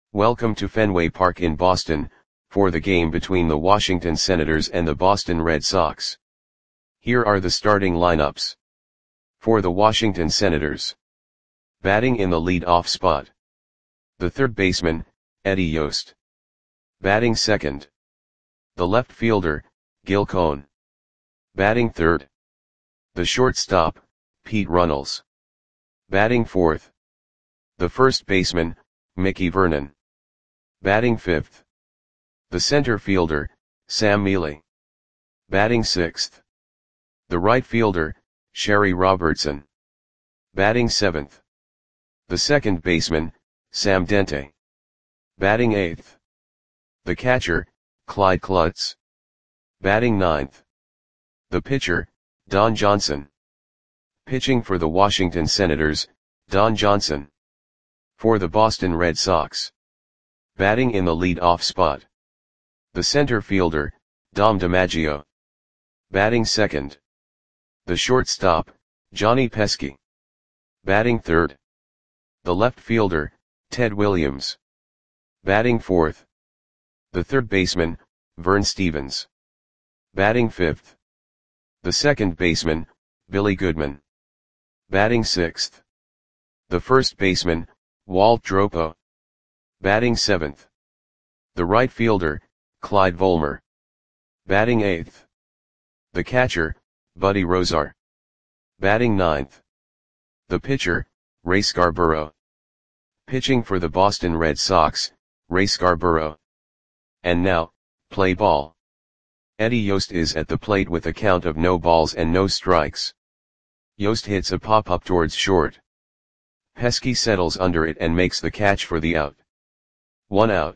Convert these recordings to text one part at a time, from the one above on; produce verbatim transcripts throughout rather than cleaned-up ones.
Welcome to Fenway Park in Boston, for the game between the Washington Senators and the Boston Red Sox. Here are the starting lineups. For the Washington Senators. Batting in the lead-off spot. The third baseman, Eddie Yost. Batting second. The left fielder, Gil Cohn. Batting third. The shortstop, Pete Runnels. Batting fourth. The first baseman, Mickey Vernon. Batting fifth. The center fielder, Sam Mele. Batting sixth. The right fielder, Sherry Robertson. Batting seventh. The second baseman, Sam Dente. Batting eighth. The catcher, Clyde Klutz. Batting ninth. The pitcher, Don Johnson. Pitching for the Washington Senators, Don Johnson. For the Boston Red Sox. Batting in the lead-off spot. The center fielder, Dom DiMaggio. Batting second. The shortstop, Johnny Pesky. Batting third. The left fielder, Ted Williams. Batting fourth. The third baseman, Vern Stephens. Batting fifth. The second baseman, Billy Goodman. Batting sixth. The first baseman, Walt Dropo. Batting seventh. The right fielder, Clyde Volmer. Batting eighth. The catcher, Buddy Rozar. Batting ninth. The pitcher, Ray Scarborough. Pitching for the Boston Red Sox, Ray Scarborough. And now, play ball. Eddie Yost is at the plate with a count of no balls and no strikes. Yost hits a pop-up towards short. Pesky settles under it and makes the catch for the out. One out.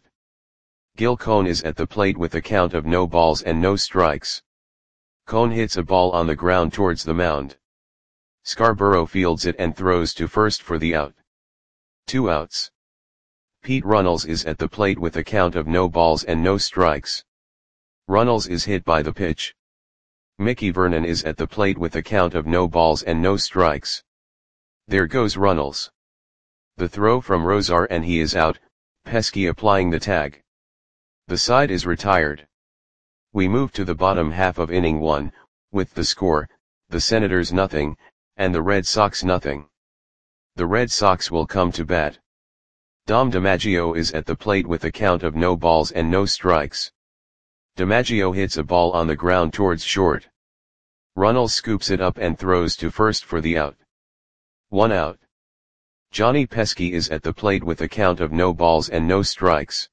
Gil Cohn is at the plate with a count of no balls and no strikes. Cohn hits a ball on the ground towards the mound. Scarborough fields it and throws to first for the out. Two outs. Pete Runnels is at the plate with a count of no balls and no strikes. Runnels is hit by the pitch. Mickey Vernon is at the plate with a count of no balls and no strikes. There goes Runnels. The throw from Rozar and he is out, Pesky applying the tag. The side is retired. We move to the bottom half of inning one, with the score, the Senators nothing, and the Red Sox nothing. The Red Sox will come to bat. Dom DiMaggio is at the plate with a count of no balls and no strikes. DiMaggio hits a ball on the ground towards short. Runnels scoops it up and throws to first for the out. One out. Johnny Pesky is at the plate with a count of no balls and no strikes.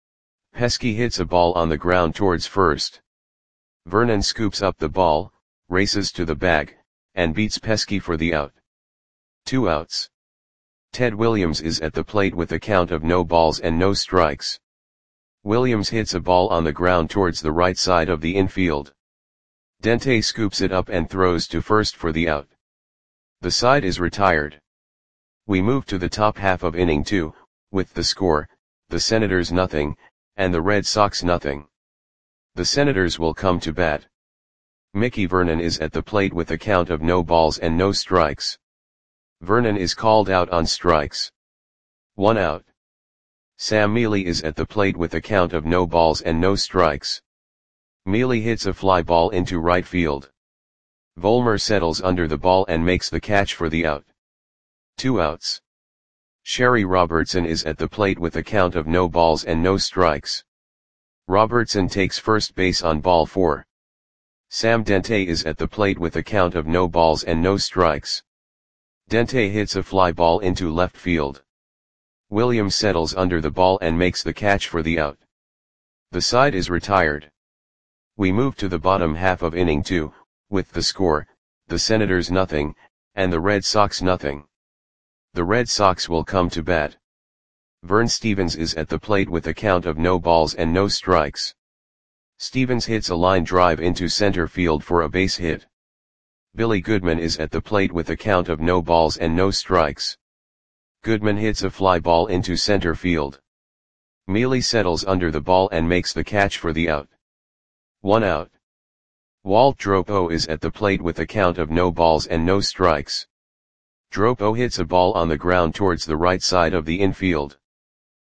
Pesky hits a ball on the ground towards first. Vernon scoops up the ball, races to the bag, and beats Pesky for the out. Two outs. Ted Williams is at the plate with a count of no balls and no strikes. Williams hits a ball on the ground towards the right side of the infield. Dente scoops it up and throws to first for the out. The side is retired. We move to the top half of inning two, with the score, the Senators nothing, and the Red Sox nothing. The Senators will come to bat. Mickey Vernon is at the plate with a count of no balls and no strikes. Vernon is called out on strikes. One out. Sam Mele is at the plate with a count of no balls and no strikes. Mele hits a fly ball into right field. Volmer settles under the ball and makes the catch for the out. Two outs. Sherry Robertson is at the plate with a count of no balls and no strikes. Robertson takes first base on ball four. Sam Dente is at the plate with a count of no balls and no strikes. Dente hits a fly ball into left field. Williams settles under the ball and makes the catch for the out. The side is retired. We move to the bottom half of inning two, with the score, the Senators nothing, and the Red Sox nothing. The Red Sox will come to bat. Vern Stephens is at the plate with a count of no balls and no strikes. Stephens hits a line drive into center field for a base hit. Billy Goodman is at the plate with a count of no balls and no strikes. Goodman hits a fly ball into center field. Mele settles under the ball and makes the catch for the out. One out. Walt Dropo is at the plate with a count of no balls and no strikes. Dropo hits a ball on the ground towards the right side of the infield.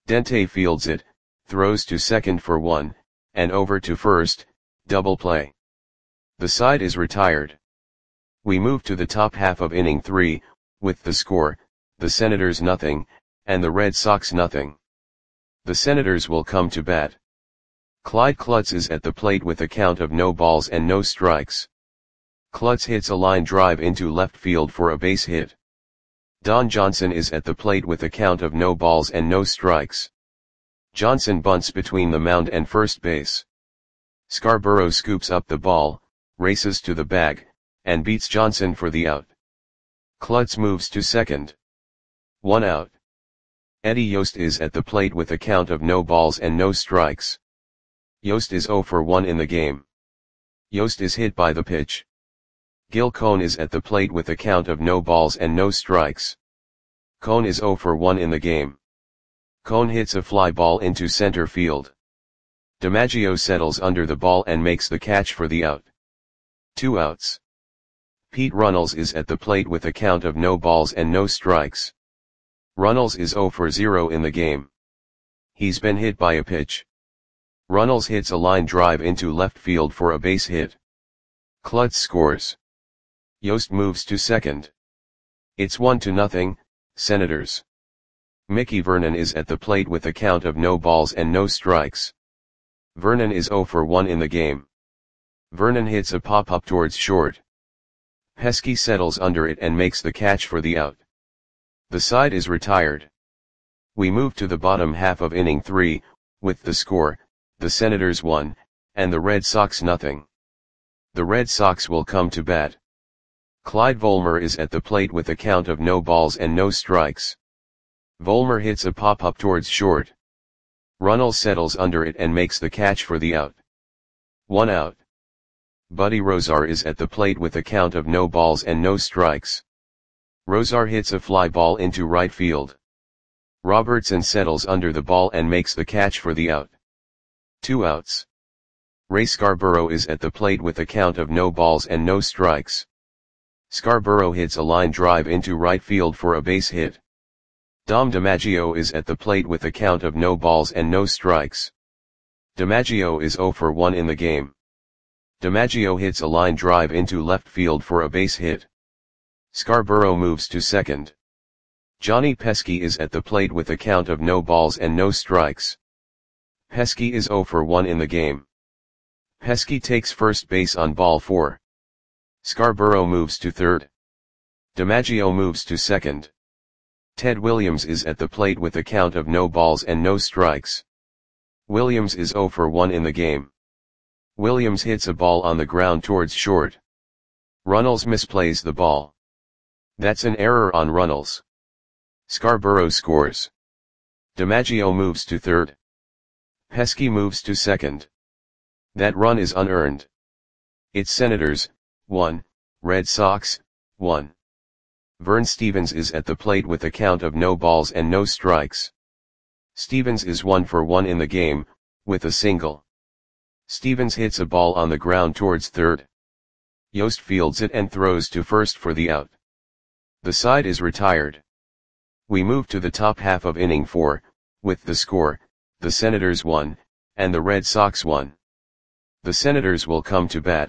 Dente fields it, throws to second for one, and over to first, double play. The side is retired. We move to the top half of inning three, with the score, the Senators nothing, and the Red Sox nothing. The Senators will come to bat. Clyde Klutz is at the plate with a count of no balls and no strikes. Klutz hits a line drive into left field for a base hit. Don Johnson is at the plate with a count of no balls and no strikes. Johnson bunts between the mound and first base. Scarborough scoops up the ball, races to the bag, and beats Johnson for the out. Klutz moves to second. One out. Eddie Yost is at the plate with a count of no balls and no strikes. Yost is zero for one in the game. Yost is hit by the pitch. Gil Cone is at the plate with a count of no balls and no strikes. Cone is zero for one in the game. Cone hits a fly ball into center field. DiMaggio settles under the ball and makes the catch for the out. Two outs. Pete Runnels is at the plate with a count of no balls and no strikes. Runnels is zero for zero in the game. He's been hit by a pitch. Runnels hits a line drive into left field for a base hit. Klutz scores. Yost moves to second. It's one to nothing, Senators. Mickey Vernon is at the plate with a count of no balls and no strikes. Vernon is zero for one in the game. Vernon hits a pop-up towards short. Pesky settles under it and makes the catch for the out. The side is retired. We move to the bottom half of inning three, with the score, the Senators one, and the Red Sox nothing. The Red Sox will come to bat. Clyde Volmer is at the plate with a count of no balls and no strikes. Volmer hits a pop-up towards short. Runnels settles under it and makes the catch for the out. One out. Buddy Rozar is at the plate with a count of no balls and no strikes. Rozar hits a fly ball into right field. Robertson settles under the ball and makes the catch for the out. Two outs. Ray Scarborough is at the plate with a count of no balls and no strikes. Scarborough hits a line drive into right field for a base hit. Dom DiMaggio is at the plate with a count of no balls and no strikes. DiMaggio is zero for one in the game. DiMaggio hits a line drive into left field for a base hit. Scarborough moves to second. Johnny Pesky is at the plate with a count of no balls and no strikes. Pesky is zero for one in the game. Pesky takes first base on ball four. Scarborough moves to third. DiMaggio moves to second. Ted Williams is at the plate with a count of no balls and no strikes. Williams is zero for one in the game. Williams hits a ball on the ground towards short. Runnels misplays the ball. That's an error on Runnels. Scarborough scores. DiMaggio moves to third. Pesky moves to second. That run is unearned. It's Senators, one, Red Sox, one. Vern Stevens is at the plate with a count of no balls and no strikes. Stevens is one for one in the game, with a single. Stevens hits a ball on the ground towards third. Yost fields it and throws to first for the out. The side is retired. We move to the top half of inning four, with the score, the Senators one, and the Red Sox one. The Senators will come to bat.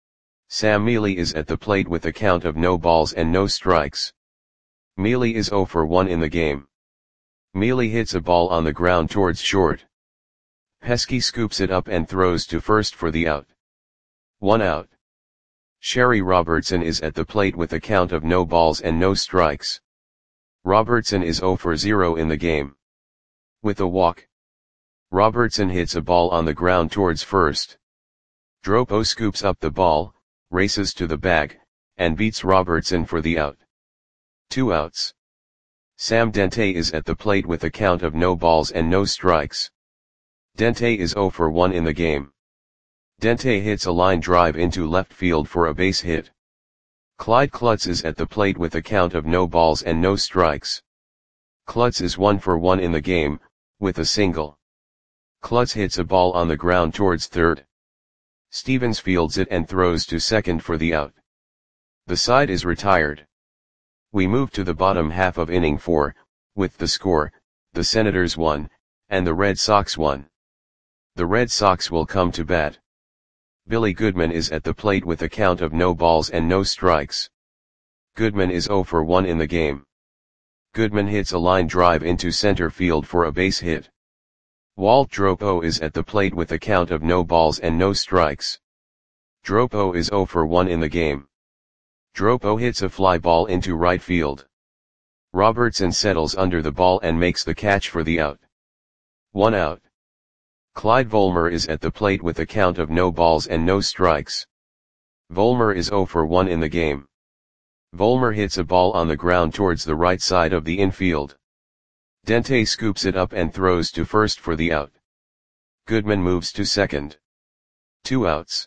Sam Mealy is at the plate with a count of no balls and no strikes. Mealy is zero for one in the game. Mealy hits a ball on the ground towards short. Pesky scoops it up and throws to first for the out. One out. Sherry Robertson is at the plate with a count of no balls and no strikes. Robertson is zero for zero in the game. With a walk. Robertson hits a ball on the ground towards first. Dropo scoops up the ball, races to the bag, and beats Robertson for the out. Two outs. Sam Dente is at the plate with a count of no balls and no strikes. Dente is zero for one in the game. Dente hits a line drive into left field for a base hit. Clyde Klutz is at the plate with a count of no balls and no strikes. Klutz is one for one in the game, with a single. Klutz hits a ball on the ground towards third. Stevens fields it and throws to second for the out. The side is retired. We move to the bottom half of inning four, with the score, the Senators one, and the Red Sox one. The Red Sox will come to bat. Billy Goodman is at the plate with a count of no balls and no strikes. Goodman is oh for one in the game. Goodman hits a line drive into center field for a base hit. Walt Dropo is at the plate with a count of no balls and no strikes. Dropo is oh for one in the game. Dropo hits a fly ball into right field. Robertson settles under the ball and makes the catch for the out. One out. Clyde Volmer is at the plate with a count of no balls and no strikes. Volmer is oh for one in the game. Volmer hits a ball on the ground towards the right side of the infield. Dente scoops it up and throws to first for the out. Goodman moves to second. Two outs.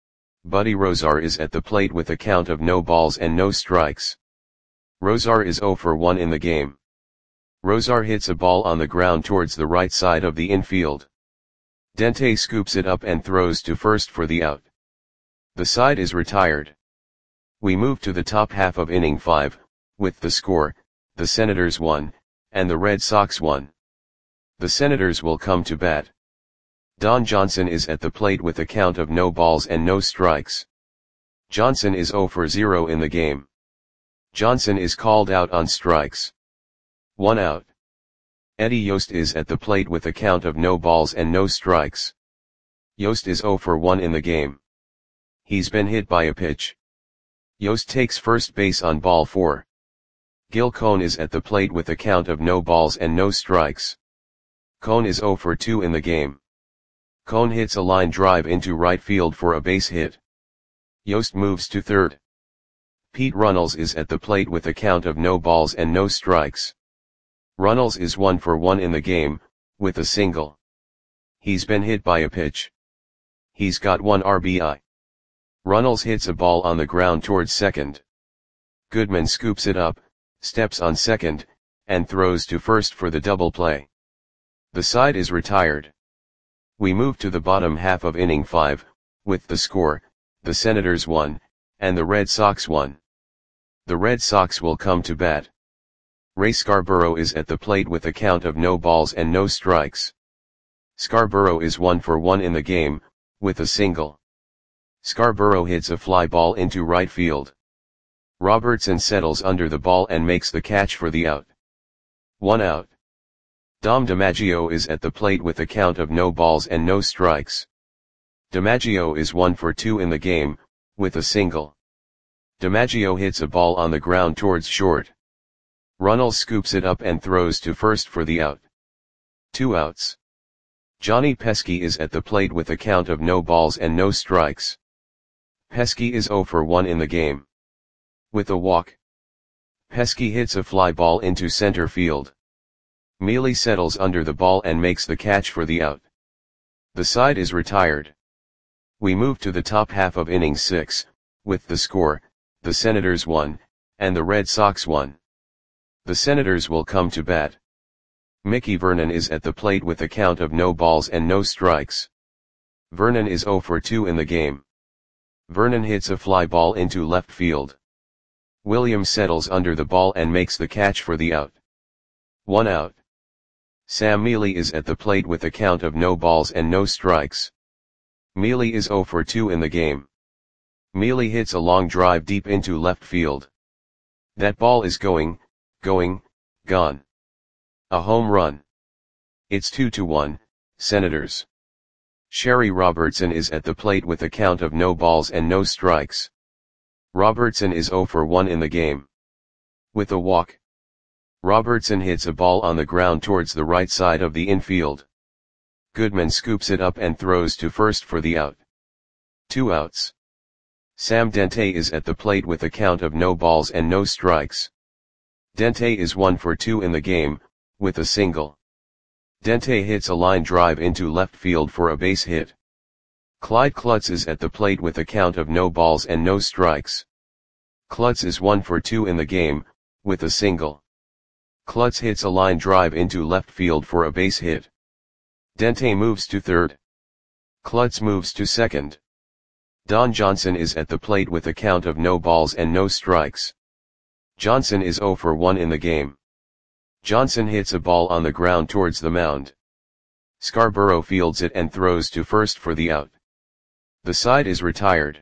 Buddy Rozar is at the plate with a count of no balls and no strikes. Rozar is oh for one in the game. Rozar hits a ball on the ground towards the right side of the infield. Dente scoops it up and throws to first for the out. The side is retired. We move to the top half of inning five, with the score, the Senators one, and the Red Sox one. The Senators will come to bat. Don Johnson is at the plate with a count of no balls and no strikes. Johnson is oh for zero in the game. Johnson is called out on strikes. One out. Eddie Yost is at the plate with a count of no balls and no strikes. Yost is oh for one in the game. He's been hit by a pitch. Yost takes first base on ball four. Gil Cone is at the plate with a count of no balls and no strikes. Cone is oh for two in the game. Cone hits a line drive into right field for a base hit. Yost moves to third. Pete Runnels is at the plate with a count of no balls and no strikes. Runnels is one for one in the game, with a single. He's been hit by a pitch. He's got one R B I. Runnels hits a ball on the ground towards second. Goodman scoops it up, steps on second, and throws to first for the double play. The side is retired. We move to the bottom half of inning five, with the score, the Senators one, and the Red Sox one. The Red Sox will come to bat. Ray Scarborough is at the plate with a count of no balls and no strikes. Scarborough is one for one in the game, with a single. Scarborough hits a fly ball into right field. Robertson settles under the ball and makes the catch for the out. One out. Dom DiMaggio is at the plate with a count of no balls and no strikes. DiMaggio is one for two in the game, with a single. DiMaggio hits a ball on the ground towards short. Runnels scoops it up and throws to first for the out. Two outs. Johnny Pesky is at the plate with a count of no balls and no strikes. Pesky is oh for one in the game. With a walk. Pesky hits a fly ball into center field. Mealy settles under the ball and makes the catch for the out. The side is retired. We move to the top half of inning six, with the score, the Senators one, and the Red Sox one. The Senators will come to bat. Mickey Vernon is at the plate with a count of no balls and no strikes. Vernon is oh for two in the game. Vernon hits a fly ball into left field. Williams settles under the ball and makes the catch for the out. One out. Sam Mealy is at the plate with a count of no balls and no strikes. Mealy is oh for two in the game. Mealy hits a long drive deep into left field. That ball is going, going, gone. A home run. It's two to one, Senators. Sherry Robertson is at the plate with a count of no balls and no strikes. Robertson is oh for one in the game. With a walk. Robertson hits a ball on the ground towards the right side of the infield. Goodman scoops it up and throws to first for the out. Two outs. Sam Dente is at the plate with a count of no balls and no strikes. Dente is one for two in the game, with a single. Dente hits a line drive into left field for a base hit. Clyde Klutz is at the plate with a count of no balls and no strikes. Klutz is one for two in the game, with a single. Klutz hits a line drive into left field for a base hit. Dente moves to third. Klutz moves to second. Don Johnson is at the plate with a count of no balls and no strikes. Johnson is oh for one in the game. Johnson hits a ball on the ground towards the mound. Scarborough fields it and throws to first for the out. The side is retired.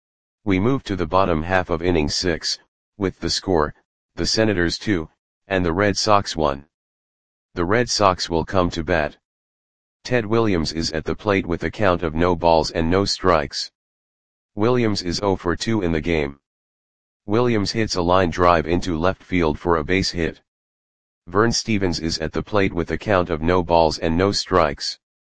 We move to the bottom half of inning six, with the score, the Senators two, and the Red Sox one. The Red Sox will come to bat. Ted Williams is at the plate with a count of no balls and no strikes. Williams is oh for two in the game. Williams hits a line drive into left field for a base hit. Vern Stevens is at the plate with a count of no balls and no strikes.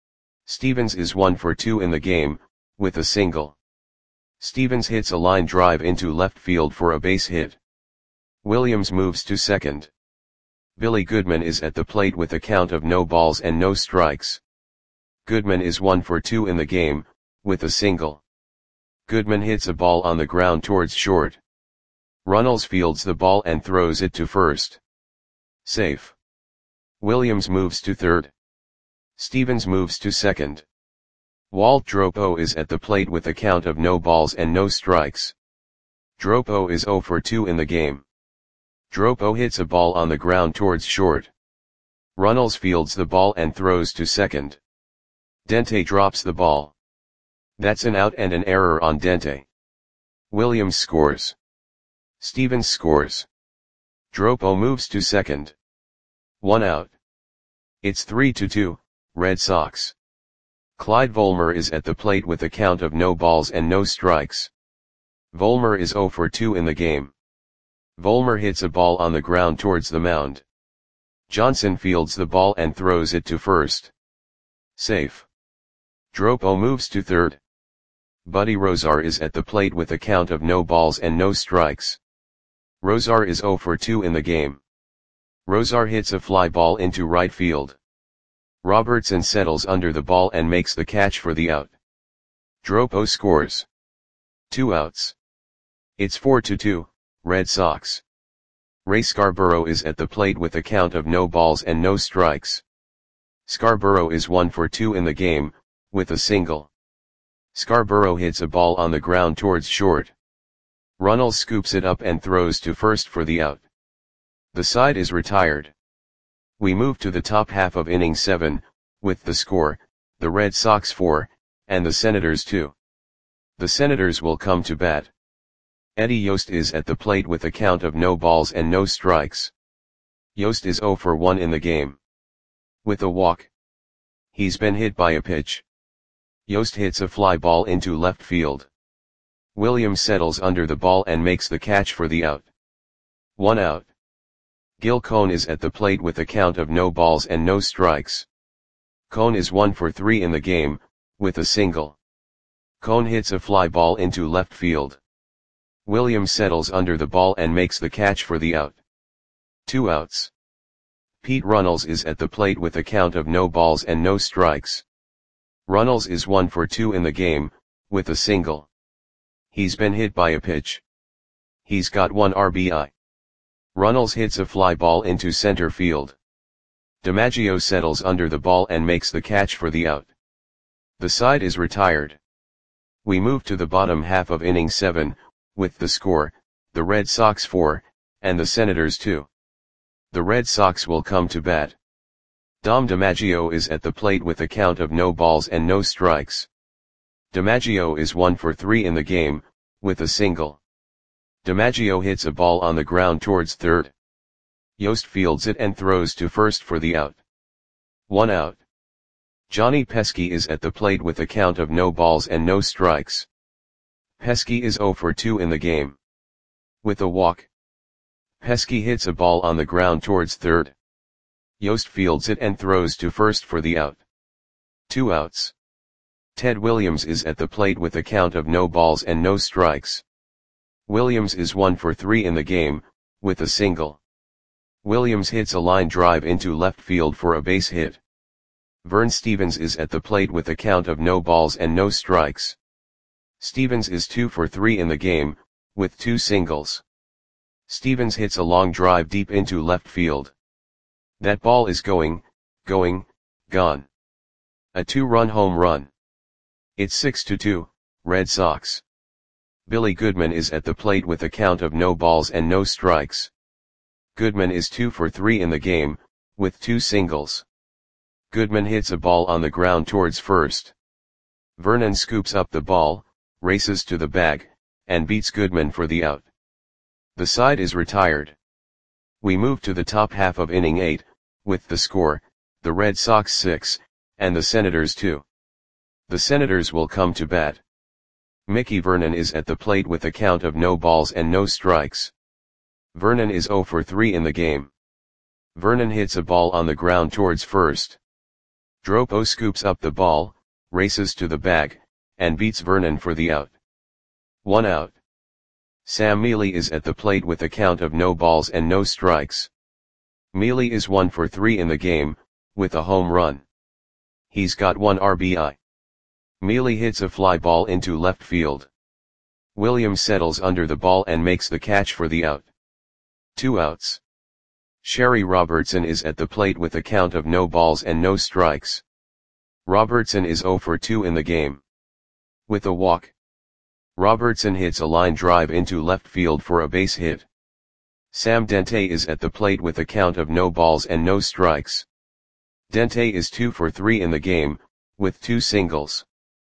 Stevens is one for two in the game, with a single. Stevens hits a line drive into left field for a base hit. Williams moves to second. Billy Goodman is at the plate with a count of no balls and no strikes. Goodman is one for two in the game, with a single. Goodman hits a ball on the ground towards short. Runnels fields the ball and throws it to first. Safe. Williams moves to third. Stevens moves to second. Walt Dropo is at the plate with a count of no balls and no strikes. Dropo is oh for two in the game. Dropo hits a ball on the ground towards short. Runnels fields the ball and throws to second. Dente drops the ball. That's an out and an error on Dente. Williams scores. Stevens scores. Dropo moves to second. One out. It's three to two, Red Sox. Clyde Volmer is at the plate with a count of no balls and no strikes. Volmer is oh for two in the game. Volmer hits a ball on the ground towards the mound. Johnson fields the ball and throws it to first. Safe. Dropo moves to third. Buddy Rozar is at the plate with a count of no balls and no strikes. Rozar is oh for two in the game. Rozar hits a fly ball into right field. Robertson settles under the ball and makes the catch for the out. Dropo scores. Two outs. It's four to two, Red Sox. Ray Scarborough is at the plate with a count of no balls and no strikes. Scarborough is one for two in the game, with a single. Scarborough hits a ball on the ground towards short. Runnels scoops it up and throws to first for the out. The side is retired. We move to the top half of inning seven, with the score, the Red Sox four, and the Senators two. The Senators will come to bat. Eddie Yost is at the plate with a count of no balls and no strikes. Yost is oh for one in the game. With a walk. He's been hit by a pitch. Yost hits a fly ball into left field. Williams settles under the ball and makes the catch for the out. One out. Gil Cone is at the plate with a count of no balls and no strikes. Cone is one for three in the game, with a single. Cone hits a fly ball into left field. Williams settles under the ball and makes the catch for the out. Two outs. Pete Runnels is at the plate with a count of no balls and no strikes. Runnels is one for two in the game, with a single. He's been hit by a pitch. He's got one R B I. Runnels hits a fly ball into center field. DiMaggio settles under the ball and makes the catch for the out. The side is retired. We move to the bottom half of inning seven, with the score, the Red Sox four, and the Senators two. The Red Sox will come to bat. Dom DiMaggio is at the plate with a count of no balls and no strikes. DiMaggio is one for three in the game, with a single. DiMaggio hits a ball on the ground towards third. Yost fields it and throws to first for the out. One out. Johnny Pesky is at the plate with a count of no balls and no strikes. Pesky is oh for two in the game. With a walk. Pesky hits a ball on the ground towards third. Yost fields it and throws to first for the out. Two outs. Ted Williams is at the plate with a count of no balls and no strikes. Williams is one for three in the game, with a single. Williams hits a line drive into left field for a base hit. Vern Stevens is at the plate with a count of no balls and no strikes. Stevens is two for three in the game, with two singles. Stevens hits a long drive deep into left field. That ball is going, going, gone. A two-run home run. It's six to two, Red Sox. Billy Goodman is at the plate with a count of no balls and no strikes. Goodman is two for three in the game, with two singles. Goodman hits a ball on the ground towards first. Vernon scoops up the ball, races to the bag, and beats Goodman for the out. The side is retired. We move to the top half of inning eight, with the score, the Red Sox six, and the Senators two. The Senators will come to bat. Mickey Vernon is at the plate with a count of no balls and no strikes. Vernon is oh for three in the game. Vernon hits a ball on the ground towards first. Dropo scoops up the ball, races to the bag, and beats Vernon for the out. One out. Sam Mealy is at the plate with a count of no balls and no strikes. Mealy is one for three in the game, with a home run. He's got one R B I. Mealy hits a fly ball into left field. Williams settles under the ball and makes the catch for the out. Two outs. Sherry Robertson is at the plate with a count of no balls and no strikes. Robertson is oh for two in the game. With a walk. Robertson hits a line drive into left field for a base hit. Sam Dente is at the plate with a count of no balls and no strikes. Dente is two for three in the game, with two singles.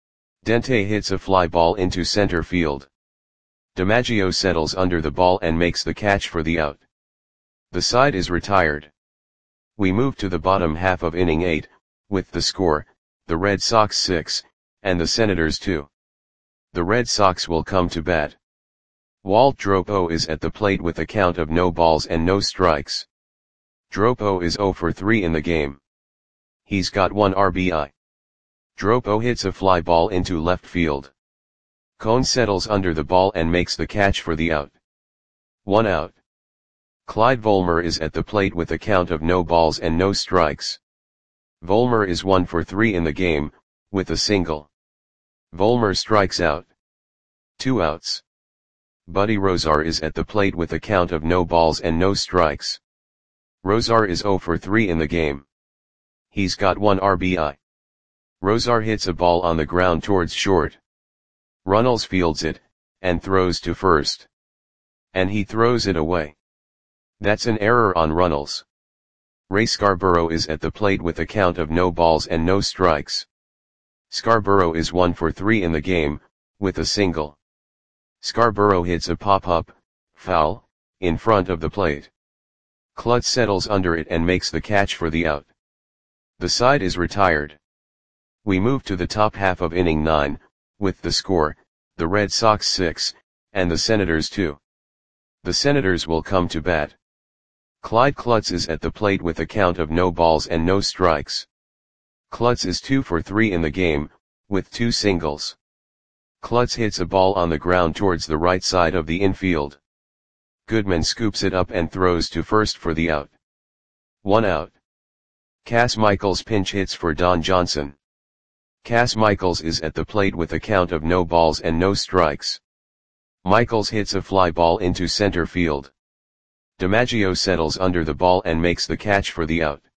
Dente hits a fly ball into center field. DiMaggio settles under the ball and makes the catch for the out. The side is retired. We move to the bottom half of inning eight, with the score, the Red Sox six, and the Senators two. The Red Sox will come to bat. Walt Dropo is at the plate with a count of no balls and no strikes. Dropo is oh for three in the game. He's got one R B I. Dropo hits a fly ball into left field. Cone settles under the ball and makes the catch for the out. One out. Clyde Volmer is at the plate with a count of no balls and no strikes. Volmer is one for three in the game, with a single. Volmer strikes out. Two outs. Buddy Rozar is at the plate with a count of no balls and no strikes. Rozar is oh for three in the game. He's got one R B I. Rozar hits a ball on the ground towards short. Runnels fields it, and throws to first. And he throws it away. That's an error on Runnels. Ray Scarborough is at the plate with a count of no balls and no strikes. Scarborough is one for three in the game, with a single. Scarborough hits a pop-up, foul, in front of the plate. Klutz settles under it and makes the catch for the out. The side is retired. We move to the top half of inning nine, with the score, the Red Sox six, and the Senators two. The Senators will come to bat. Clyde Klutz is at the plate with a count of no balls and no strikes. Klutz is two for three in the game, with two singles. Klutz hits a ball on the ground towards the right side of the infield. Goodman scoops it up and throws to first for the out. One out. Cass Michaels pinch hits for Don Johnson. Cass Michaels is at the plate with a count of no balls and no strikes. Michaels hits a fly ball into center field. DiMaggio settles under the ball and makes the catch for the out.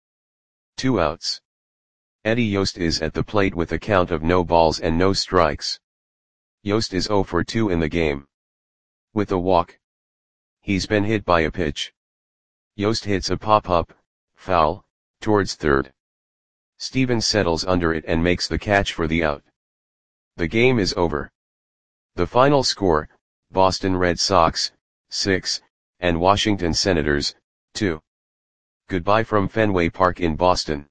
Two outs. Eddie Yost is at the plate with a count of no balls and no strikes. Yost is oh for two in the game. With a walk. He's been hit by a pitch. Yost hits a pop-up, foul, towards third. Stevens settles under it and makes the catch for the out. The game is over. The final score, Boston Red Sox, six, and Washington Senators, two. Goodbye from Fenway Park in Boston.